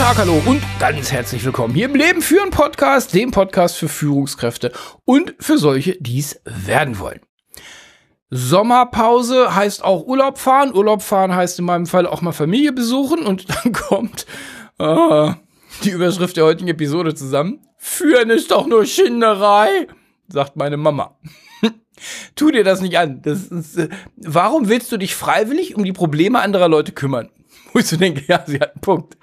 Tag, hallo und ganz herzlich willkommen hier im Leben führen Podcast, dem Podcast für Führungskräfte und für solche, die es werden wollen. Sommerpause heißt auch Urlaub fahren. Urlaub fahren heißt in meinem Fall auch mal Familie besuchen und dann kommt die Überschrift der heutigen Episode zusammen. Führen ist doch nur Schinderei, sagt meine Mama. Tu dir das nicht an. Warum willst du dich freiwillig um die Probleme anderer Leute kümmern? Wo ich so denke, ja, sie hat einen Punkt.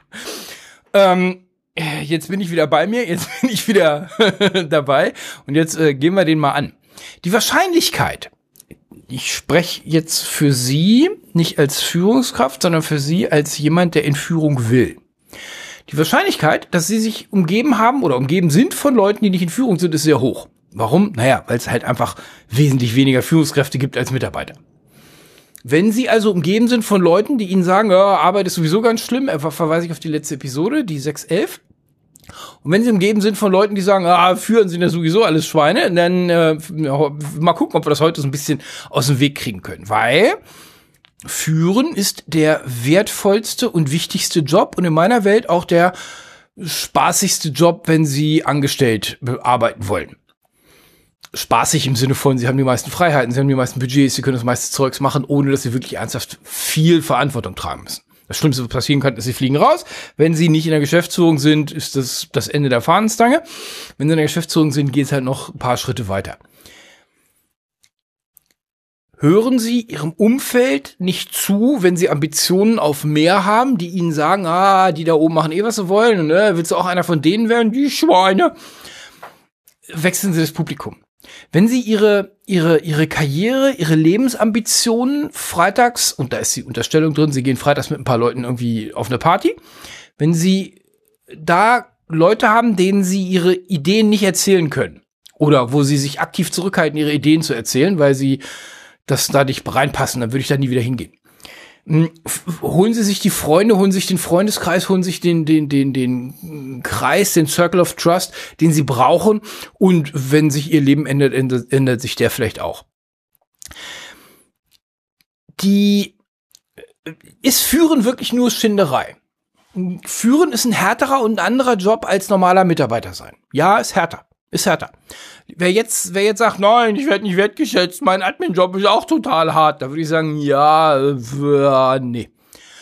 Jetzt bin ich wieder bei mir, jetzt bin ich wieder dabei und jetzt gehen wir den mal an. Die Wahrscheinlichkeit, ich spreche jetzt für Sie nicht als Führungskraft, sondern für Sie als jemand, der in Führung will. Die Wahrscheinlichkeit, dass Sie sich umgeben haben oder umgeben sind von Leuten, die nicht in Führung sind, ist sehr hoch. Warum? Naja, weil es halt einfach wesentlich weniger Führungskräfte gibt als Mitarbeiter. Wenn Sie also umgeben sind von Leuten, die Ihnen sagen, ja, Arbeit ist sowieso ganz schlimm, verweise ich auf die letzte Episode, die 611. Und wenn Sie umgeben sind von Leuten, die sagen, führen sind ja sowieso alles Schweine, dann mal gucken, ob wir das heute so ein bisschen aus dem Weg kriegen können. Weil Führen ist der wertvollste und wichtigste Job und in meiner Welt auch der spaßigste Job, wenn Sie angestellt arbeiten wollen. Spaßig im Sinne von, Sie haben die meisten Freiheiten, Sie haben die meisten Budgets, Sie können das meiste Zeugs machen, ohne dass Sie wirklich ernsthaft viel Verantwortung tragen müssen. Das Schlimmste, was passieren kann, ist, Sie fliegen raus. Wenn Sie nicht in der Geschäftsführung sind, ist das Ende der Fahnenstange. Wenn Sie in der Geschäftsführung sind, geht es halt noch ein paar Schritte weiter. Hören Sie Ihrem Umfeld nicht zu, wenn Sie Ambitionen auf mehr haben, die Ihnen sagen, die da oben machen was sie wollen, und willst du auch einer von denen werden? Die Schweine. Wechseln Sie das Publikum. Wenn Sie Ihre Karriere, Ihre Lebensambitionen freitags, und da ist die Unterstellung drin, Sie gehen freitags mit ein paar Leuten irgendwie auf eine Party, wenn Sie da Leute haben, denen Sie Ihre Ideen nicht erzählen können oder wo Sie sich aktiv zurückhalten, Ihre Ideen zu erzählen, weil Sie das da nicht reinpassen, dann würde ich da nie wieder hingehen. Holen Sie sich die Freunde, holen sich den Freundeskreis, holen sich den Kreis, den Circle of Trust, den Sie brauchen. Und wenn sich Ihr Leben ändert, ändert sich der vielleicht auch. Ist Führen wirklich nur Schinderei? Führen ist ein härterer und ein anderer Job als normaler Mitarbeiter sein. Ja, ist härter. Ist härter. Wer jetzt sagt, nein, ich werde nicht wertgeschätzt, mein Admin-Job ist auch total hart, da würde ich sagen, nee.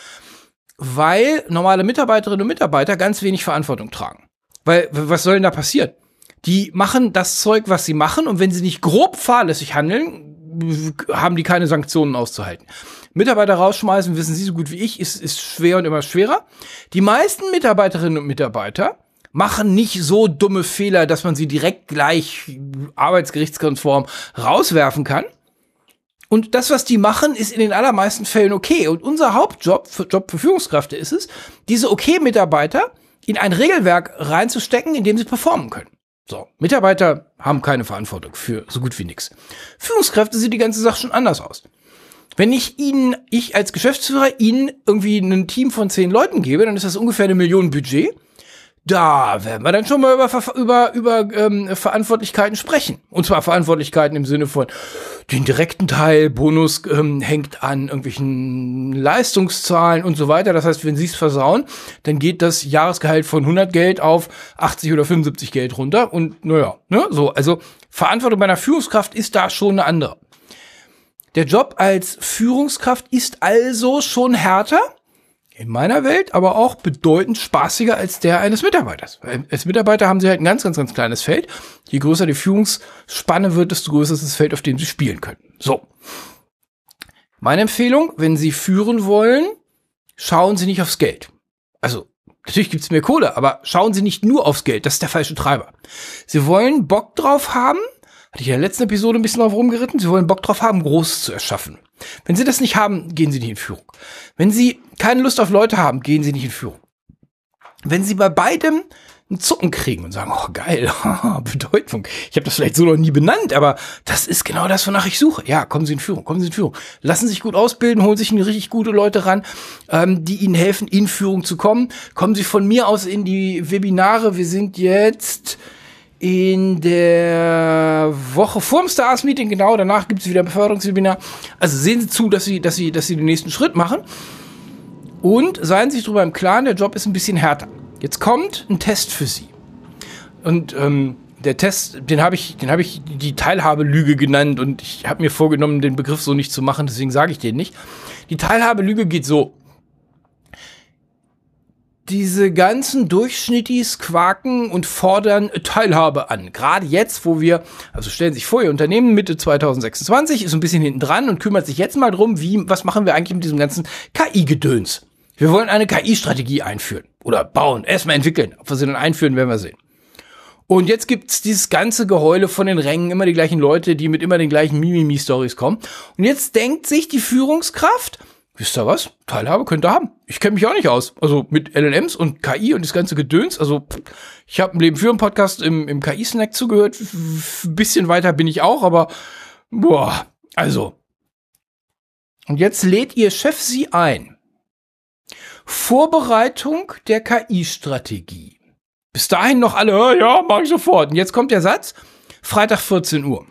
Weil normale Mitarbeiterinnen und Mitarbeiter ganz wenig Verantwortung tragen. Weil, was soll denn da passieren? Die machen das Zeug, was sie machen, und wenn sie nicht grob fahrlässig handeln, haben die keine Sanktionen auszuhalten. Mitarbeiter rausschmeißen, wissen Sie so gut wie ich, ist schwer und immer schwerer. Die meisten Mitarbeiterinnen und Mitarbeiter machen nicht so dumme Fehler, dass man sie direkt gleich arbeitsgerichtskonform rauswerfen kann. Und das, was die machen, ist in den allermeisten Fällen okay. Und unser Hauptjob, Job für Führungskräfte ist es, diese Okay-Mitarbeiter in ein Regelwerk reinzustecken, in dem sie performen können. So, Mitarbeiter haben keine Verantwortung für so gut wie nichts. Führungskräfte sieht die ganze Sache schon anders aus. Wenn ich als Geschäftsführer Ihnen irgendwie ein Team von 10 Leuten gebe, dann ist das ungefähr 1 Million Budget. Da werden wir dann schon mal über Verantwortlichkeiten sprechen. Und zwar Verantwortlichkeiten im Sinne von den direkten Teil, Bonus hängt an irgendwelchen Leistungszahlen und so weiter. Das heißt, wenn Sie es versauen, dann geht das Jahresgehalt von 100 Geld auf 80 oder 75 Geld runter. Und also Verantwortung bei einer Führungskraft ist da schon eine andere. Der Job als Führungskraft ist also schon härter. In meiner Welt aber auch bedeutend spaßiger als der eines Mitarbeiters. Weil als Mitarbeiter haben Sie halt ein ganz, ganz, ganz kleines Feld. Je größer die Führungsspanne wird, desto größer ist das Feld, auf dem Sie spielen können. So. Meine Empfehlung, wenn Sie führen wollen, schauen Sie nicht aufs Geld. Also, natürlich gibt's mehr Kohle, aber schauen Sie nicht nur aufs Geld. Das ist der falsche Treiber. Sie wollen Bock drauf haben, hatte ich in der letzten Episode ein bisschen drauf rumgeritten, Sie wollen Bock drauf haben, Großes zu erschaffen. Wenn Sie das nicht haben, gehen Sie nicht in Führung. Wenn Sie keine Lust auf Leute haben, gehen Sie nicht in Führung. Wenn Sie bei beidem einen Zucken kriegen und sagen, oh geil, Bedeutung. Ich habe das vielleicht so noch nie benannt, aber das ist genau das, wonach ich suche. Ja, kommen Sie in Führung, kommen Sie in Führung. Lassen Sie sich gut ausbilden, holen sich richtig gute Leute ran, die Ihnen helfen, in Führung zu kommen. Kommen Sie von mir aus in die Webinare. Wir sind jetzt in der Woche vorm Stars-Meeting, genau, danach gibt es wieder ein Beförderungswebinar. Also sehen Sie zu, dass Sie den nächsten Schritt machen und seien Sie sich darüber im Klaren, der Job ist ein bisschen härter. Jetzt kommt ein Test für Sie. Und der Test, den habe ich die Teilhabelüge genannt und ich habe mir vorgenommen, den Begriff so nicht zu machen, deswegen sage ich den nicht. Die Teilhabelüge geht so. Diese ganzen Durchschnittis quaken und fordern Teilhabe an. Gerade jetzt, wo wir, also stellen Sie sich vor, Ihr Unternehmen Mitte 2026 ist ein bisschen hinten dran und kümmert sich jetzt mal drum, was machen wir eigentlich mit diesem ganzen KI-Gedöns? Wir wollen eine KI-Strategie einführen oder bauen, erstmal entwickeln. Ob wir sie dann einführen, werden wir sehen. Und jetzt gibt's dieses ganze Geheule von den Rängen, immer die gleichen Leute, die mit immer den gleichen Mimimi-Stories kommen. Und jetzt denkt sich die Führungskraft, wisst ihr was? Teilhabe könnt ihr haben. Ich kenne mich auch nicht aus. Also mit LLMs und KI und das ganze Gedöns. Also ich habe im Leben für einen Podcast im KI-Snack zugehört. Ein bisschen weiter bin ich auch, aber boah, also. Und jetzt lädt Ihr Chef Sie ein. Vorbereitung der KI-Strategie. Bis dahin noch alle, ja, mach ich sofort. Und jetzt kommt der Satz, Freitag 14 Uhr.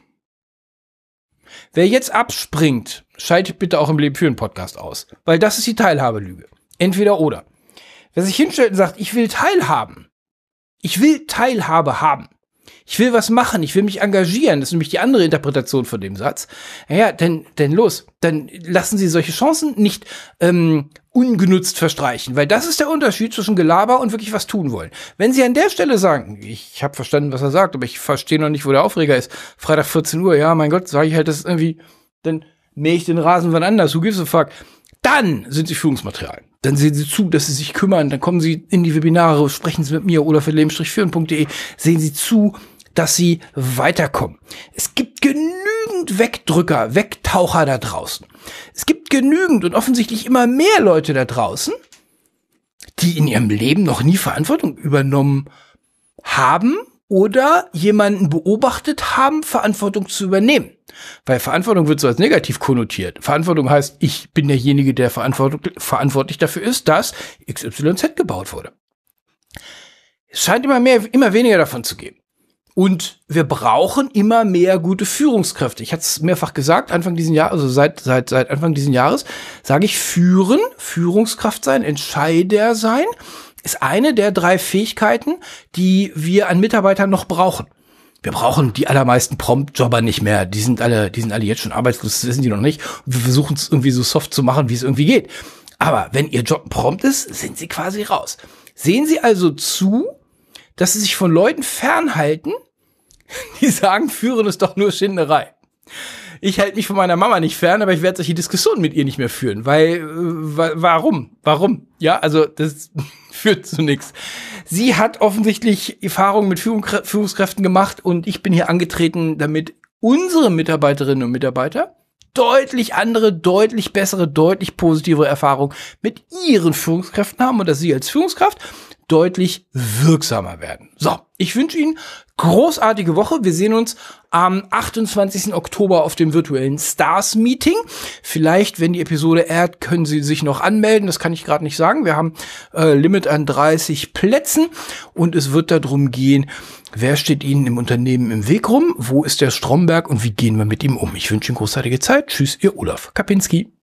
Wer jetzt abspringt, schaltet bitte auch im Leben für einen Podcast aus. Weil das ist die Teilhabelüge. Entweder oder. Wer sich hinstellt und sagt, ich will teilhaben. Ich will Teilhabe haben. Ich will was machen, ich will mich engagieren. Das ist nämlich die andere Interpretation von dem Satz. Naja, denn los. Dann lassen Sie solche Chancen nicht ungenutzt verstreichen. Weil das ist der Unterschied zwischen Gelaber und wirklich was tun wollen. Wenn Sie an der Stelle sagen, ich habe verstanden, was er sagt, aber ich verstehe noch nicht, wo der Aufreger ist. Freitag 14 Uhr, ja, mein Gott, sage ich halt, das ist irgendwie, dann mähe ich den Rasen wann anders. Who gives a fuck? Dann sind Sie Führungsmaterial. Dann sehen Sie zu, dass Sie sich kümmern. Dann kommen Sie in die Webinare, sprechen Sie mit mir oder für leben-führen.de. Sehen Sie zu, dass Sie weiterkommen. Es gibt genügend Wegdrücker, Wegtaucher da draußen. Es gibt genügend und offensichtlich immer mehr Leute da draußen, die in ihrem Leben noch nie Verantwortung übernommen haben oder jemanden beobachtet haben, Verantwortung zu übernehmen. Weil Verantwortung wird so als negativ konnotiert. Verantwortung heißt, ich bin derjenige, der verantwortlich dafür ist, dass XYZ gebaut wurde. Es scheint immer weniger davon zu geben. Und wir brauchen immer mehr gute Führungskräfte. Ich hatte es mehrfach gesagt, Anfang diesen Jahres, also seit Anfang diesen Jahres, sage ich Führungskraft sein, Entscheider sein, ist eine der 3 Fähigkeiten, die wir an Mitarbeitern noch brauchen. Wir brauchen die allermeisten Prompt-Jobber nicht mehr. Die sind alle jetzt schon arbeitslos, das wissen die noch nicht. Und wir versuchen es irgendwie so soft zu machen, wie es irgendwie geht. Aber wenn Ihr Job Prompt ist, sind Sie quasi raus. Sehen Sie also zu, dass Sie sich von Leuten fernhalten, die sagen, Führen ist doch nur Schinderei. Ich halte mich von meiner Mama nicht fern, aber ich werde solche Diskussionen mit ihr nicht mehr führen, weil warum? Ja, also das führt zu nichts. Sie hat offensichtlich Erfahrungen mit Führungskräften gemacht und ich bin hier angetreten, damit unsere Mitarbeiterinnen und Mitarbeiter deutlich andere, deutlich bessere, deutlich positivere Erfahrungen mit ihren Führungskräften haben und dass Sie als Führungskraft deutlich wirksamer werden. So, ich wünsche Ihnen großartige Woche. Wir sehen uns am 28. Oktober auf dem virtuellen Stars-Meeting. Vielleicht, wenn die Episode ehrt, können Sie sich noch anmelden. Das kann ich gerade nicht sagen. Wir haben Limit an 30 Plätzen und es wird darum gehen, wer steht Ihnen im Unternehmen im Weg rum, wo ist der Stromberg und wie gehen wir mit ihm um. Ich wünsche Ihnen großartige Zeit. Tschüss, Ihr Olaf Kapinski.